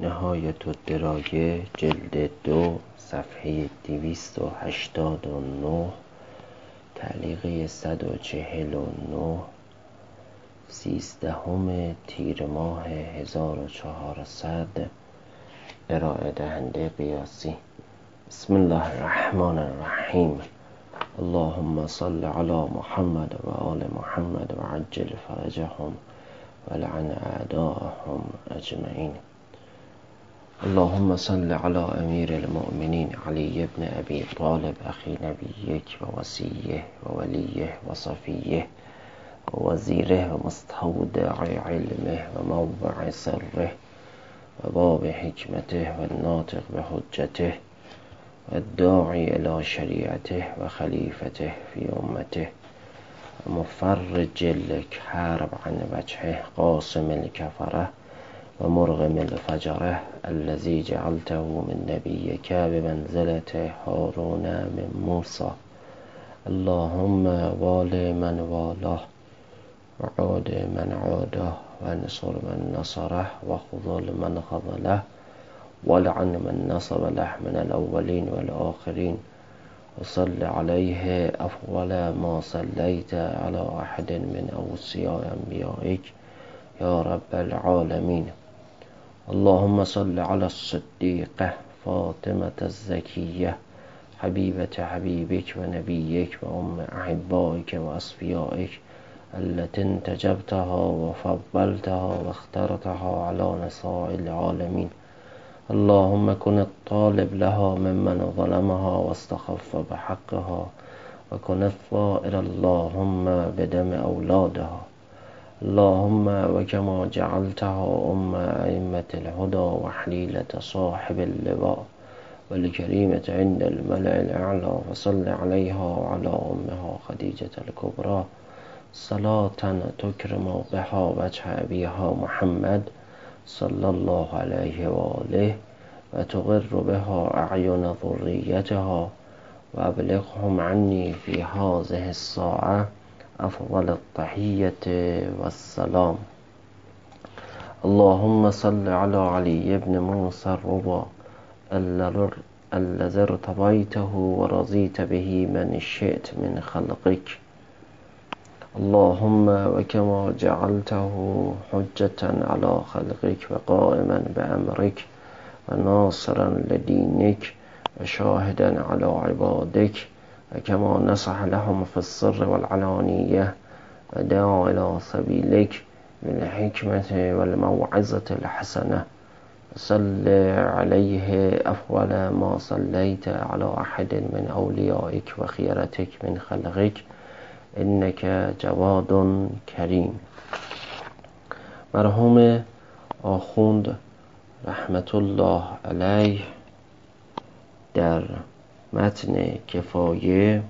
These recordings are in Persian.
نهایت الدراجه جلد 2 صفحه 289 تعلیقه 149 13 تیر ماه 1400 ارائه دهنده قیاسی. بسم الله الرحمن الرحیم. اللهم صل علی محمد و آل محمد و عجل فرجهم و لعن اعداءهم اجمعین. اللهم صل على امیر المؤمنین علی بن ابی طالب اخی نبیک و وصیه و ولیه و صفیه و وزیره و مستودع علمه و موضع سره و باب حکمته و الناطق بحجته و الداعی الى شریعته و خلیفته فی امته و مفرج الکرب عن وجهه قاسم الکفره و مرغم الفجره الذي جعلته من نبیک بمنزلة هارون من موسی. اللهم وال من والاه و عاد من عاده و انصر من نصره و خذل من خذله ولعن من نصب له من الاولین والآخرین و صل علیه افضل ما صلیت علی احد من اوصیاء انبیائک یا رب العالمین. اللهم صل على الصدیقه فاطمة الزکیه حبیبة حبیبک و نبیک و ام احبائک و اصفیائک التي انتجبتها و فضلتها و اخترتها على نساء العالمین. اللهم كن الطالب لها ممن ظلمها واستخف بحقها و كن الثائر اللهم بدم اولادها. اللهم وكما جعلتها أئمة الهدى وحليلة صاحب اللواء والكريمة عند الملأ الأعلى فصل عليها وعلى أمها خديجة الكبرى صلاة تكرم بها وجه أبيها محمد صلى الله عليه وآله وتغر بها أعين ذريتها وأبلغهم عني في هذه الساعة افضل التحیة والسلام. اللهم صل على علي بن موسى الرضا الذي ارتضيته ورضيت به من شئت من خلقك. اللهم وكما جعلته حجة على خلقك وقائما بأمرك وناصرا لدينك وشاهدا على عبادك وكما نصح لهم في السر والعلانية ودعا إلى سبيلك بالحكمة والموعظة الحسنة صل عليه أفضل ما صليت على أحد من أوليائك وخيرتك من خلقك إنك جواد كريم. مرحوم آخوند رحمت الله علیه در متن کفایه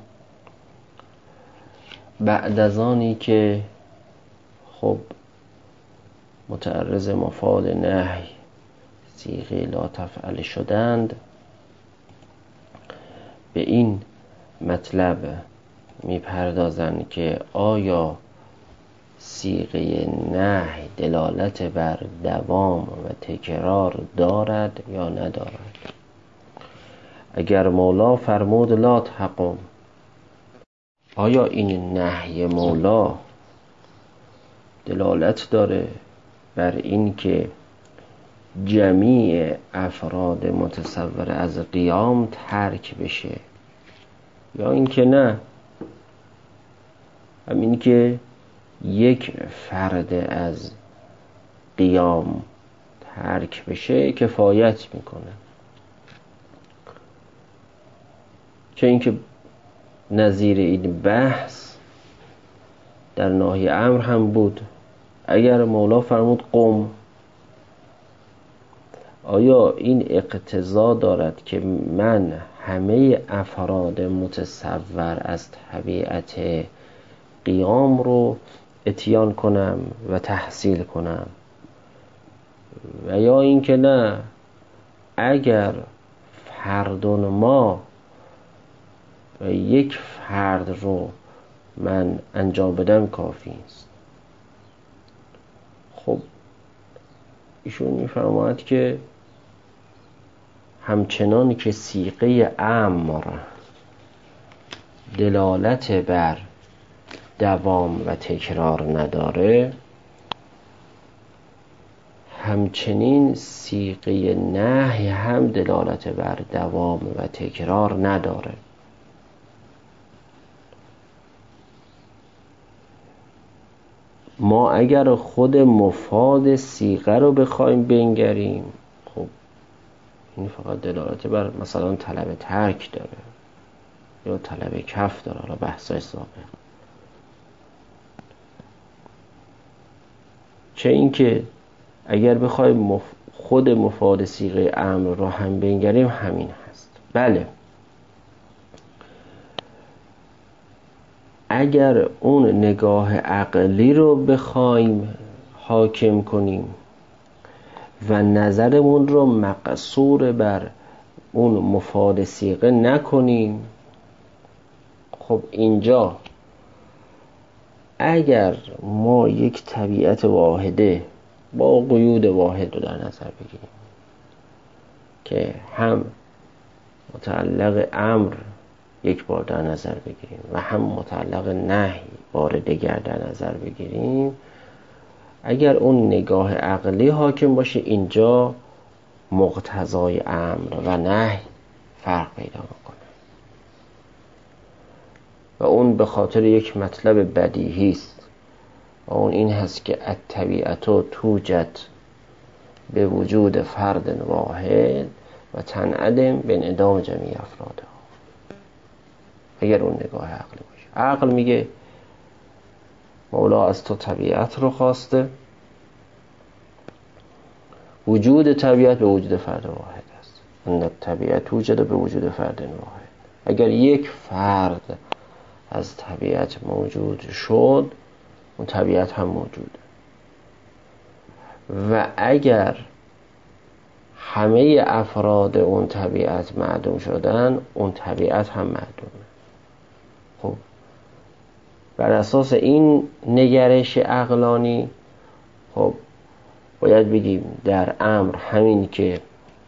بعد از آنی که خب متعرض مفاد نهی صیغه لا تفعل شدند به این مطلب میپردازند که آیا صیغه نهی دلالت بر دوام و تکرار دارد یا ندارد. اگر مولا فرمود لا تقم، آیا این نهی مولا دلالت داره بر این که جمیع افراد متصور از قیام ترک بشه یا این که نه، همین که یک فرد از قیام ترک بشه کفایت میکنه. چه اینکه نظیر این بحث در ناحیه امر هم بود. اگر مولا فرمود قم، آیا این اقتضا دارد که من همه افراد متصور از طبیعت قیام رو اتیان کنم و تحصیل کنم، و یا اینکه نه، اگر فردون ما و یک فرد رو من انجام بدم کافی است. خب ایشون میفرماید که همچنان که صیغه امر دلالت بر دوام و تکرار نداره، همچنین صیغه نهی هم دلالت بر دوام و تکرار نداره. ما اگر خود مفاد صیغه رو بخوایم بنگریم، خب این فقط دلالت بر مثلا طلب ترک داره یا طلب کف داره، حالا بحثای سابق. چه اینکه اگر بخوایم خود مفاد صیغه امر رو هم بنگریم همین هست. بله، اگر اون نگاه عقلی رو بخوایم حاکم کنیم و نظرمون رو مقصور بر اون مفاد صیغه نکنیم، خب اینجا اگر ما یک طبیعت واحده با قیود واحد رو در نظر بگیریم که هم متعلق امر یک بار در نظر بگیریم و هم متعلق نهی بار دیگر در نظر بگیریم، اگر اون نگاه عقلی حاکم باشه، اینجا مقتضای امر و نهی فرق پیدا میکنه و اون به خاطر یک مطلب بدیهی است و اون این هست که الطبیعت توجد به وجود فرد واحد و تنعدم به انعدام جمیع افرادها. اگر اون نگاه عقلی باشه، عقل میگه مولا از تو طبیعت رو خواسته، وجود طبیعت به وجود فرد واحد است. ان الطبیعت توجد به وجود فرد واحد. اگر یک فرد از طبیعت موجود شد، اون طبیعت هم موجوده و اگر همه افراد اون طبیعت معدوم شدن، اون طبیعت هم معدومه. خب بر اساس این نگرش عقلانی، خب باید بگیم در امر همین که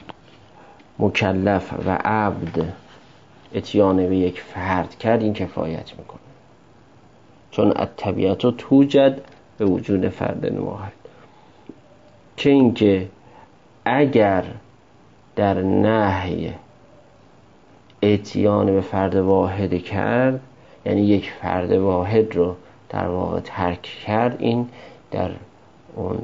مکلف و عبد اتیان به یک فرد کرد، این کفایت میکنه، چون الطبیعت توجد به وجود فرد واحد. چه اینکه اگر در نهی اتیان به فرد واحد کرد، یعنی یک فرد واحد رو در واقع ترک کرد، این در اون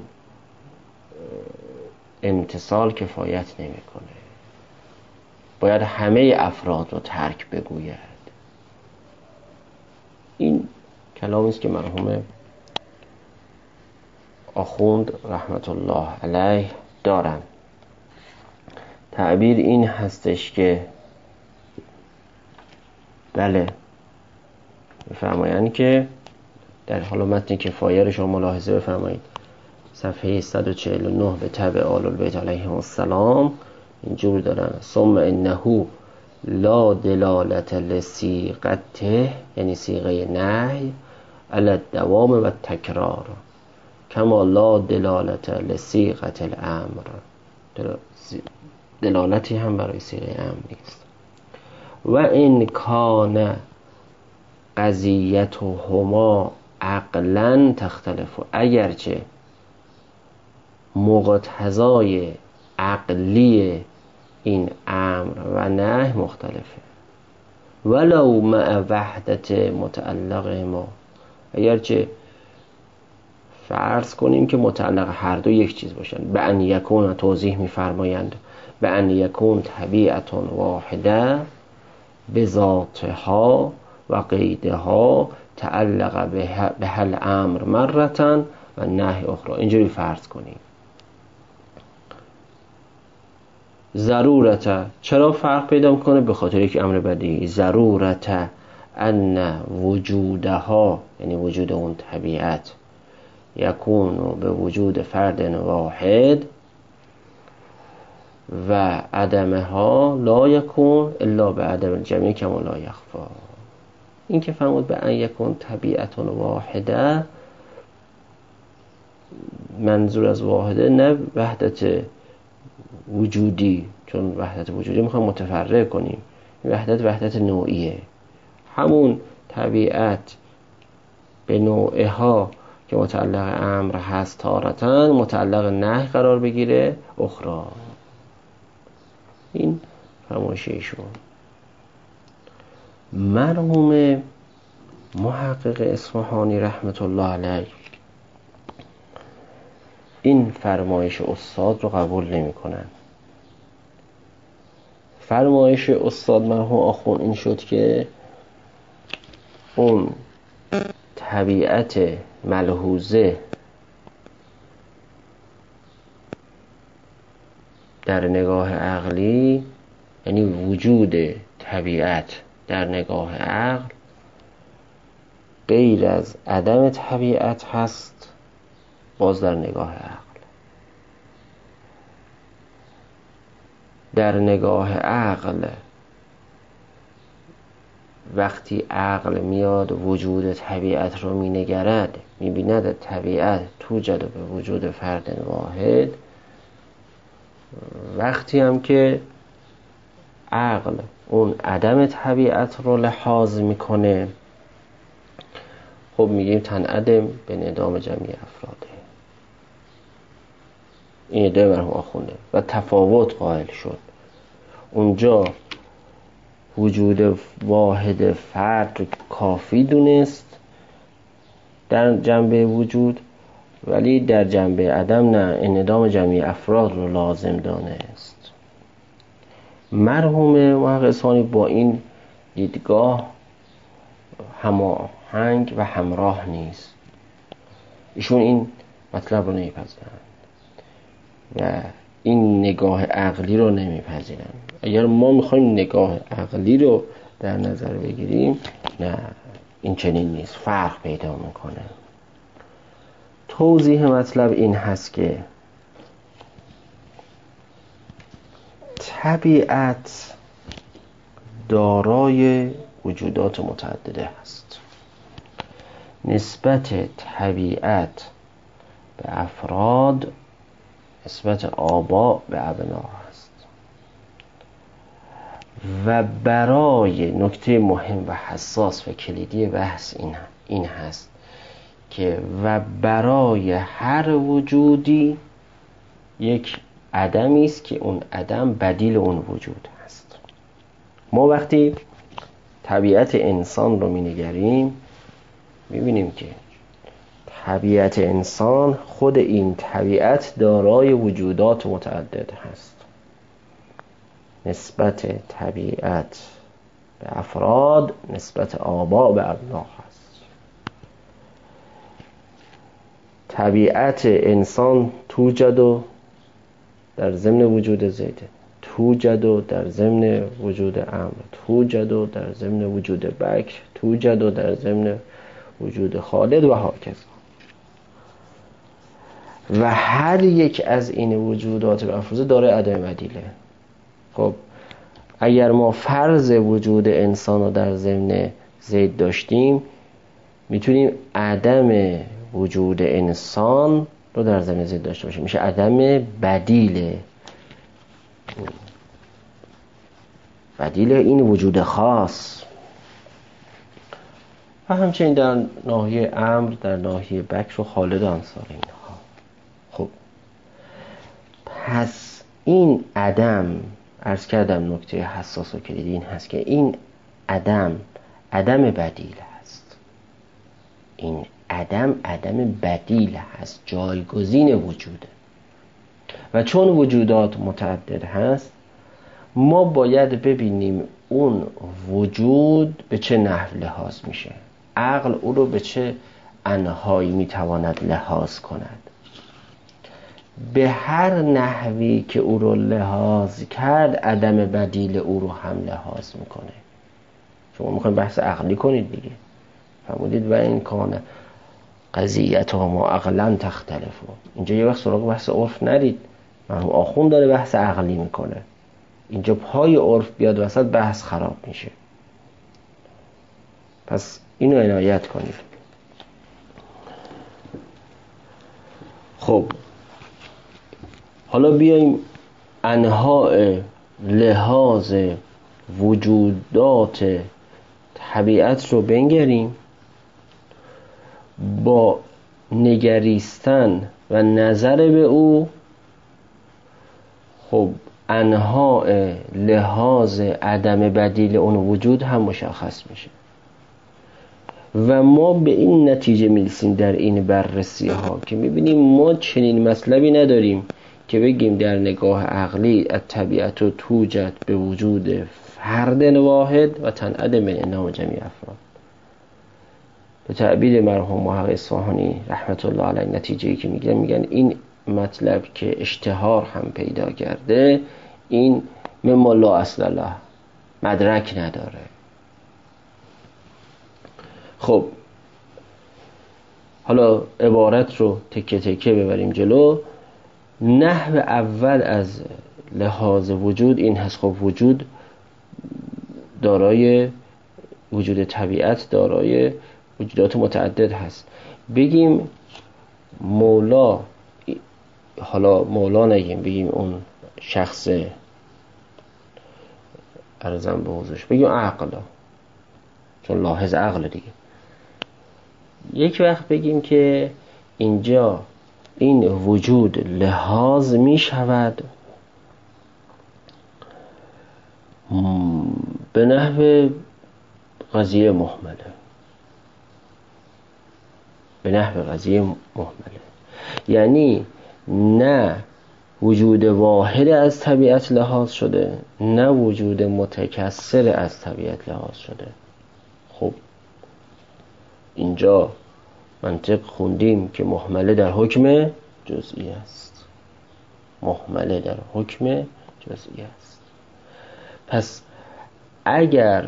امتصال کفایت نمیکنه، باید همه افراد رو ترک بگوید. این کلامی است که مرحوم آخوند رحمت الله علیه دارن. تعبیر این هستش که بله، بفرمایند که در حال متن کفایه رو شما ملاحظه بفرمایید، صفحه 149 به تبع آل البیت علیهم السلام اینجور دارن: ثم انه لا دلالت لصیغته، یعنی صیغه نهی، علی الدوام و تکرار، کما لا دلالت لصیغه الامر، دلالتی هم برای صیغه امر نیست. و این کان قضیتهما عقلا تختلف، اگرچه مقتضای عقلی این امر و نهی مختلفه، ولو مع وحدت متعلق ما، اگرچه فرض کنیم که متعلق هر دو یک چیز باشن، به ان یکون، توضیح می‌فرمایند، به ان یکون طبیعت واحده بذاتها و قیدها تعلق به هل امر مرتن و نهی اخرى. اینجوری فرض کنیم. ضرورت، چرا فرق پیدا میکنه؟ به خاطر یک امر بدیهی، ضرورت ان وجودها، یعنی وجود اون طبیعت، یکون به وجود فرد واحد و عدمها لا یکون الا به عدم الجمیع کما لا یخفا. این که فرمود به ان یکون طبیعت واحده، منظور از واحده نه وحدت وجودی، چون وحدت وجودی میخوایم متفرق کنیم، وحدت نوعیه. همون طبیعت به نوعها که متعلق امر هست تارتن متعلق نهی قرار بگیره اخرى. این فرمایش ایشون. مرحوم محقق اصفهانی رحمت الله علیه این فرمایش استاد رو قبول نمی کنن. فرمایش استاد مرحوم آخوند این شد که اون طبیعت ملحوظه در نگاه عقلی، یعنی وجود طبیعت در نگاه عقل غیر از عدم طبیعت هست باز در نگاه عقل. در نگاه عقل وقتی عقل میاد وجود طبیعت رو مینگرد، میبیند طبیعت توجد به وجود فرد واحد، وقتی هم که عقل اون عدم طبیعت رو لحاظ میکنه، خب میگیم تنعدم به انعدام جمعی افراده. این ادعای مرحوم آخونده و تفاوت قائل شد. اونجا وجود واحد فرد رو کافی دونست در جنبه وجود، ولی در جنبه عدم نه، انعدام جمعی افراد رو لازم دانست. مرحوم محقق اصفهانی با این دیدگاه هماهنگ و همراه نیست. ایشون این مطلب رو نمیپذیرند و این نگاه عقلی رو نمیپذیرند. اگر ما میخوایم نگاه عقلی رو در نظر بگیریم، نه این چنین نیست، فرق پیدا میکنه. توضیح مطلب این هست که طبیعت دارای وجودات متعدده هست. نسبت طبیعت به افراد نسبت آبا به ابنا هست و برای نکته مهم و حساس و کلیدی بحث این هست که و برای هر وجودی یک عدمی است که اون عدم بدیل اون وجود هست. ما وقتی طبیعت انسان رو می‌نگریم می‌بینیم که طبیعت انسان خود این طبیعت دارای وجودات متعدد هست. نسبت طبیعت به افراد نسبت آبا به ابنا هست. طبیعت انسان توجد در ضمن وجود زید، توجد در ضمن وجود امر، توجد در ضمن وجود بکر، توجد در ضمن وجود خالد و هاکذا. و هر یک از این وجودات مفروضه داره عدم بدیله. خب اگر ما فرض وجود انسان رو در ضمن زید داشتیم، میتونیم عدم وجود انسان رو در ضمن زید داشته باشیم، میشه عدم بدیل این وجود خاص. و همچنین در ناحیه امر، در ناحیه بکر و خالد و امثال اینها. خب پس این عدم، عرض کردم نکته حساس و کلیدی این هست که این عدم بدیل هست. این عدم بدیل هست، جایگزین وجوده. و چون وجودات متعدد هست، ما باید ببینیم اون وجود به چه نحو لحاظ میشه. عقل او رو به چه انهایی میتواند لحاظ کند. به هر نحوی که او رو لحاظ کرد، عدم بدیل او رو هم لحاظ میکنه. شما میخواین بحث عقلی کنید دیگه، فرمودید و این کانه قضیت ها ما عقلا تختلفو. اینجا یه وقت سراغ بحث عرف نرید، مرحوم آخوند داره بحث عقلی میکنه. اینجا پای عرف بیاد وسط بحث خراب میشه. پس اینو عنایت کنید. خب حالا بیاییم انواع لحاظ وجودات طبیعت رو بنگریم، با نگریستن و نظر به او خب انواع لحاظ عدم بدیل اون وجود هم مشخص میشه و ما به این نتیجه میرسیم در این بررسی ها که میبینیم ما چنین مطلبی نداریم که بگیم در نگاه عقلی الطبیعت و توجد به وجود فرد واحد و تنعد من انام جمیع افراد. به تعبیر مرحوم محقق اصفهانی رحمت الله علیه، نتیجه‌ای که میگن این مطلب که اشتهار هم پیدا کرده این مما لا اصل له، مدرک نداره. خب حالا عبارت رو تکه تکه ببریم جلو. نحو اول از لحاظ وجود این هست خب وجود دارای وجود طبیعت دارای وجودات متعدد هست. بگیم مولا، حالا مولا نگیم، بگیم اون شخص ارزم به حضورش، بگیم عقل، چون لاحظ عقل دیگه. یک وقت بگیم که اینجا این وجود لحاظ می شود به نحو قضیه محمله، به نحو قضیه محمله، یعنی نه وجود واحد از طبیعت لحاظ شده نه وجود متکثر از طبیعت لحاظ شده. خب اینجا منطق خوندیم که محمله در حکم جزئی است، محمله در حکم جزئی است. پس اگر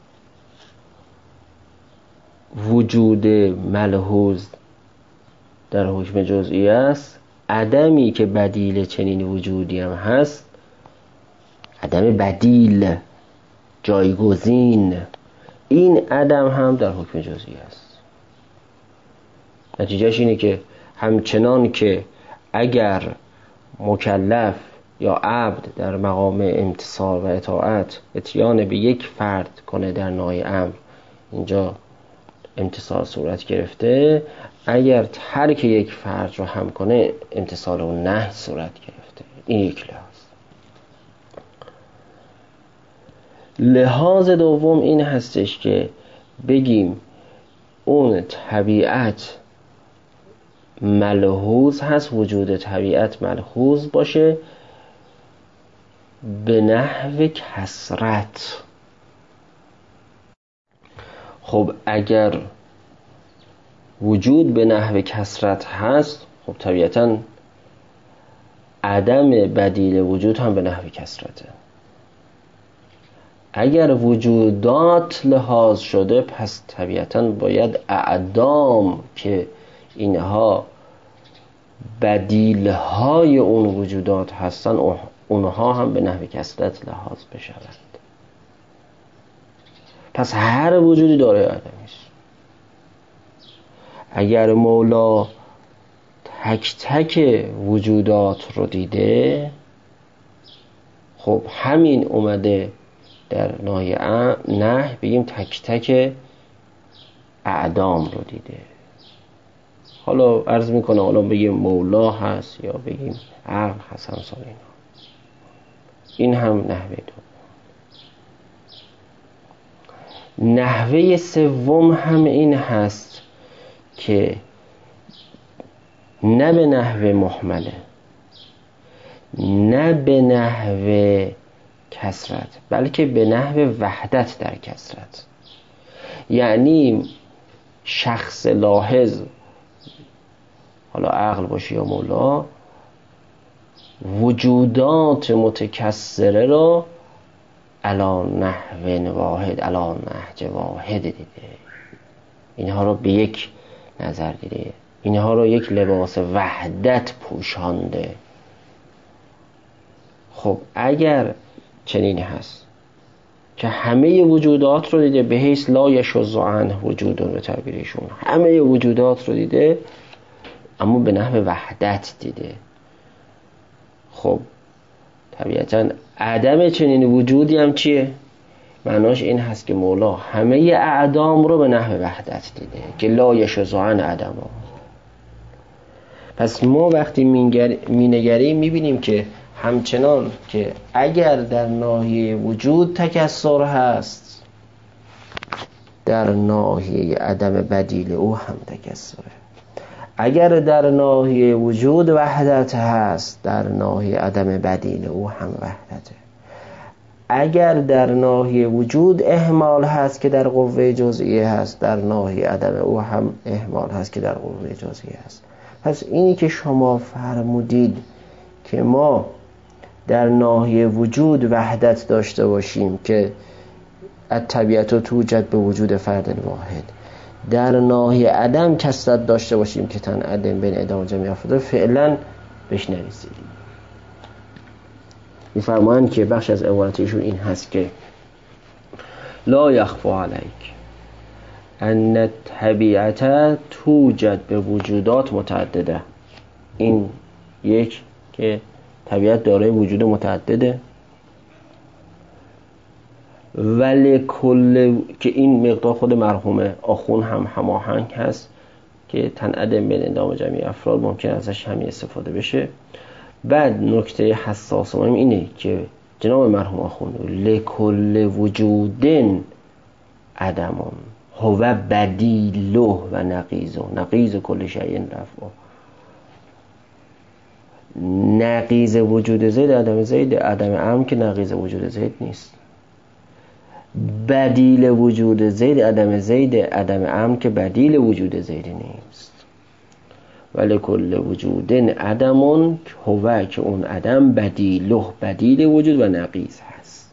وجود ملحوظ در حکم جزئی است، عدمی که بدیل چنین وجودی هم هست، عدم بدیل جایگزین، این عدم هم در حکم جزئی است. نتیجهش اینه که همچنان که اگر مکلف یا عبد در مقام امتثال و اطاعت اتیان به یک فرد کنه در نوع امر، اینجا امتثال صورت گرفته، اگر ترک یک فرد رو هم کنه امتثال و نهی صورت گرفته. این یک لحاظ. لحاظ دوم این هستش که بگیم اون طبیعت ملحوظ هست، وجود طبیعت ملحوظ باشه به نحو کثرت. خب اگر وجود به نحو کثرت هست، خب طبیعتاً عدم بدیل وجود هم به نحو کثرته. اگر وجودات لحاظ شده، پس طبیعتاً باید اعدام که اینها بدیلهای اون وجودات هستن اونها هم به نحو کثرت لحاظ بشوند. پس هر وجودی دارای عدمی است. اگر مولا تک تک وجودات رو دیده، خب همین اومده در ناحیه نه بگیم تک تک اعدام رو دیده. حالا عرض میکنه حالا بگیم مولا هست یا بگیم عقل هست، همسال اینا. این هم نحوه دوم. نحوه سوم هم این هست که نه به نحو محمله نه به نحو کثرت، بلکه به نحو وحدت در کثرت. یعنی شخص لاحظ، حالا عقل باشه یا مولا، وجودات متکثره را علا نحو واحد، علا نهج واحد دیده، اینها را به یک نظر دیده، اینها را یک لباس وحدت پوشانده. خب اگر چنین هست که همه وجودات رو دیده، به حیث لا یشذ عنه وجودون به تعبیرشون، همه وجودات رو دیده اما به نحو وحدت دیده، خب طبیعتاً عدم چنین وجودی هم چیه؟ معناش این هست که مولا همه اعدام رو به نحو وحدت دیده که لا یشذ عن عدم. پس ما وقتی مینگریم میبینیم که همچنان که اگر در ناحیه وجود تکثر هست، در ناحیه عدم بدیل او هم تکثره. اگر در ناحیه وجود وحدت هست، در ناحیه عدم بدیل او هم وحدته. اگر در ناحیه وجود اهمال هست که در قوه جزئیه هست، در ناحیه عدم او هم اهمال هست که در قوه جزئیه هست. پس اینی که شما فرمودید که ما در ناحیه وجود وحدت داشته باشیم که الطبیعت توجد به وجود فرد واحد، در ناحیه عدم کثرت داشته باشیم که تن عدم بین ادام جمعی افراد، فعلا بهش نرسیدیم. میفرمایند که بخش از عبارتشون این هست که لا یخفا علیک ان الطبیعت توجد به وجودات متعدده. این یک که طبیعت دارای وجود متعدده، ولی کل که این مقدار خود مرحوم آخون هم هماهنگ هست که تن عدم بین ادام جمعی افراد ممکن ازش همین استفاده بشه. بعد نکته حساس مهم اینه که جناب مرحوم آخون لکل وجودن عدمون هو بدیله و نقیض کل شیء رفع. نقیض وجود زید عدم زید، عدم عم که نقیض وجود زید نیست. بدیل وجود زید عدم زید، عدم عم که بدیل وجود زید نیست. ولی کل وجودن عدمون هو که اون عدم بدیله بدیل وجود و نقیض هست.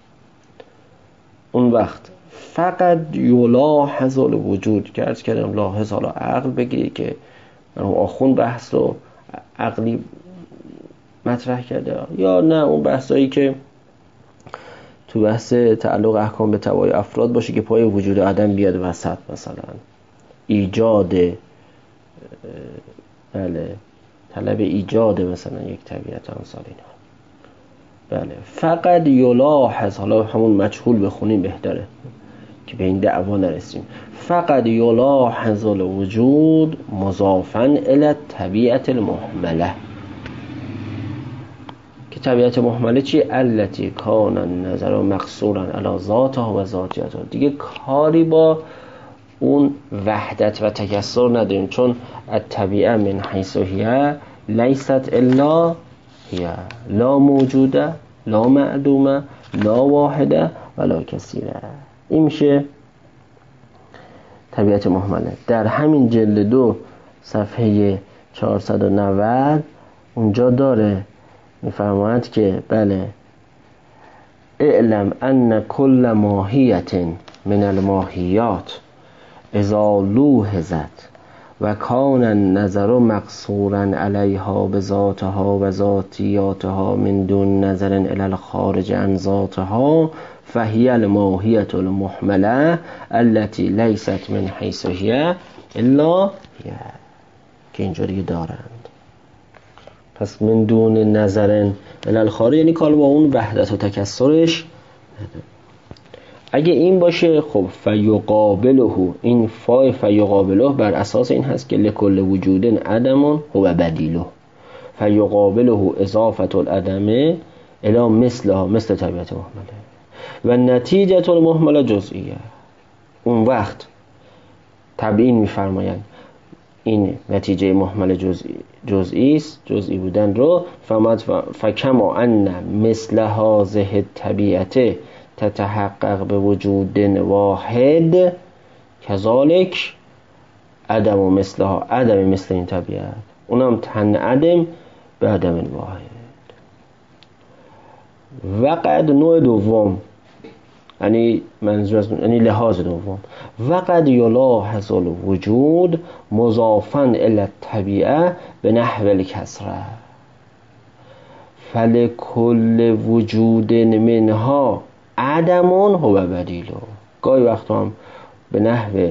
اون وقت فقط یلاحظ الوجود که عرض کردم لاحظ حالا عقل بگیرید که مرحوم آخون بحث رو عقلی مطرح کرده، یا نه اون بحثایی که تو بحث تعلق احکام به توای افراد باشه که پای وجود عدم بیاد وسط، مثلا ایجاد طلب ایجاد مثلا یک طبیعت امثال اینا. فقط یلاحظ، حالا همون مجهول بخونیم بهتره که به این دعوا نرسیم. فقط یلاحظ الوجود مضافا الی الطبیعت المهمله، که طبیعت محمله چی؟ التی کان النظر مقصورا علی ذاتها و ذاتیتها. دیگه کاری با اون وحدت و تکثر نداریم، چون الطبیعه من حیث هی لیست الا هی، لا موجوده لا معدومه لا واحده ولا کثیره. این میشه طبیعت محمله. در همین جلد 2 صفحه 490 اونجا داره میفرماید که بله اعلم ان کل ماهیت من الماهیات اذا لوحظت و کان النظر مقصورا علیها بذاتها و ذاتیاتها من دون نظر الی الخارج عن ذاتها فهی الماهیت المحمله التي لیست من حیث هی الا هی، که اینجوری دارند. پس من دون نظرن الی الخارج یعنی کار با اون وحدت و تکثرش. اگه این باشه خب فیقابله، این فای فیقابله بر اساس این هست که لکل وجودن عدمون هو بدیله، فیقابله اضافت العدم الی مثلها مثل طبیعت محمله و نتیجه المحمله جزئیه. اون وقت تبیین میفرمایند این نتیجه محمل جزئی است، جزئی بودن رو فکما ان مثل هذه الطبیعت تتحقق به وجود واحد کذالک عدم و مثلها، عدم مثل این طبیعت اونم تن عدم به عدم واحد. وقد نوع دوم یعنی منظور از یعنی لحاظ دوم وقد یلاحظ الوجود مضافا الی الطبیعه به نحو الکسره فلکل وجود منها عدمون هو بدیله. گاهی وقت هم به نحو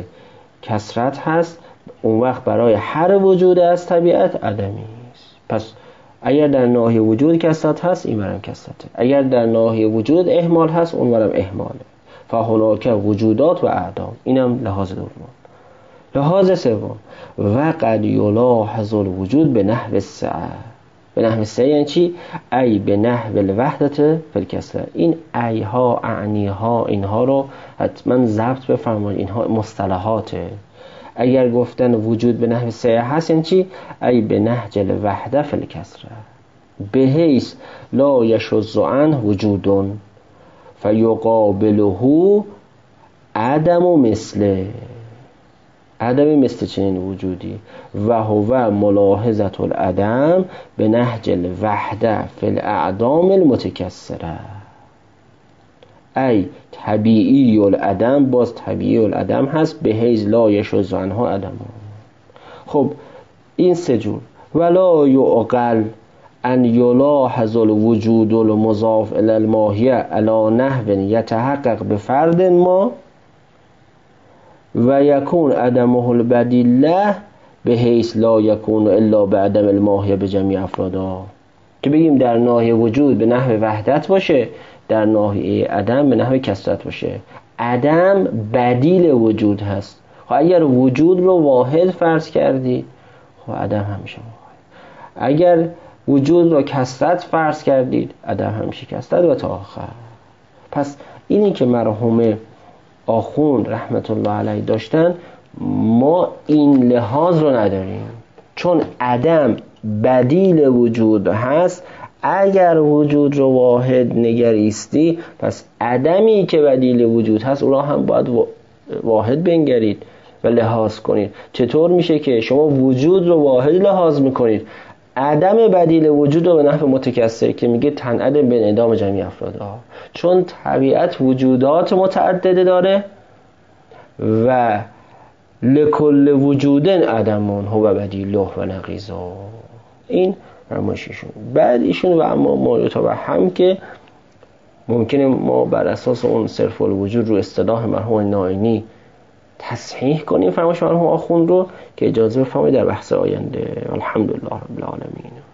کسرت هست، اون وقت برای هر وجود از طبیعت عدمی است. پس اگر در ناحیه وجود کسرت هست این برم کسرته، اگر در ناحیه وجود اهمال هست اون برم اهماله. فهناک وجودات و اعدام. اینم لحاظ دوم. لحاظ سوم و قد یلاحظ الوجود به نحو سعه. به نحو سعه یعنی چی؟ ای به نحو الوحدت فی الکسره. این ای ها اعنی ها اینها رو حتما ضبط بفرمایید، اینها مصطلحاته. اگر گفتن وجود به نحو سعه هست یعنی چی؟ ای به نهج الوحده فی الکسره بحیث لا یشذ عنه وجود فیقابله عدم و مثله. عدم مثل چنین وجودی و هو ملاحظه العدم به نهج الوحده فی الاعدام المتکسره. ای طبیعی العدم، باز طبیعی العدم هست، به حیث لا یشذ عنه عدم. خب این سه جور. ولا یعقل ان یلاحظ الوجود المضاف الی الماهیه علی نحو یتحقق بفرد ما و یکون عدمه البدیل له به حیث لا یکون الا بعدم الماهیه به جمیع افرادا. که بگیم در ناحیه وجود به نحو وحدت باشه، در ناحیه عدم به نحو کثرت باشه. عدم بدیل وجود هست. خب اگر وجود رو واحد فرض کردی خب عدم همیشه واحد. اگر وجود رو کثرت فرض کردید عدم همیشه کثرت و تا آخر. پس اینی که مرحوم آخوند رحمت الله علیه داشتن ما این لحاظ رو نداریم، چون عدم بدیل وجود هست. اگر وجود رو واحد نگریستی پس عدمی که بدیل وجود هست او را هم باید واحد بنگرید و لحاظ کنید. چطور میشه که شما وجود رو واحد لحاظ میکنید، عدم بدیل وجود رو به نحو متکثر که میگه تنعد به انعدام جمعی افرادها، چون طبیعت وجودات متعدده داره و لکل وجودن عدمون هو بدیله و نقیضه. این فرمایششون. بعد ایشون و اما ما یتوهم که ممکنه ما بر اساس اون صرف الوجود رو اصطلاح مرحوم نائینی تصحیح کنیم فرمایش مرحوم آخوند رو، که اجازه بفرمایید در بحث آینده. الحمدلله رب العالمین.